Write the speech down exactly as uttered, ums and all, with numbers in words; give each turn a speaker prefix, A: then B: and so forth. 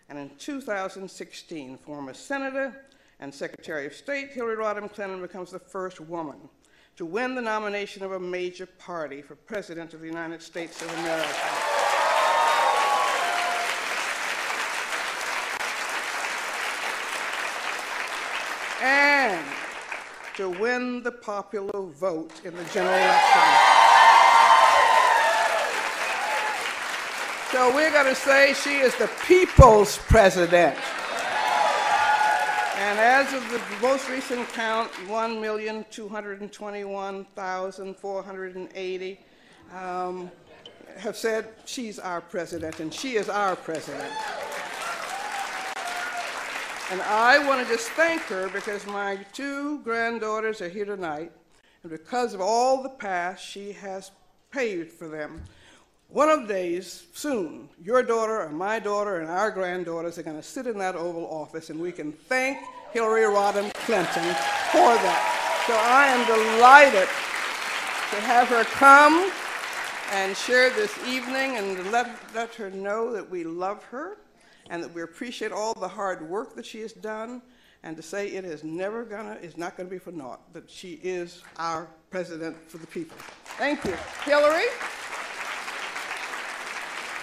A: And in two thousand sixteen, former Senator and Secretary of State Hillary Rodham Clinton becomes the first woman to win the nomination of a major party for President of the United States of America. And to win the popular vote in the general election. So we're going to say she is the people's president. And as of the most recent count, one million two hundred twenty-one thousand four hundred eighty um, have said she's our president, and she is our president. And I want to just thank her because my two granddaughters are here tonight, and because of all the past she has paved for them. One of the days, soon, your daughter and my daughter and our granddaughters are going to sit in that Oval Office, and we can thank Hillary Rodham Clinton for that. So I am delighted to have her come and share this evening and let, let her know that we love her and that we appreciate all the hard work that she has done, and to say it is never gonna, it's not gonna be for naught, that she is our president for the people. Thank you. Hillary?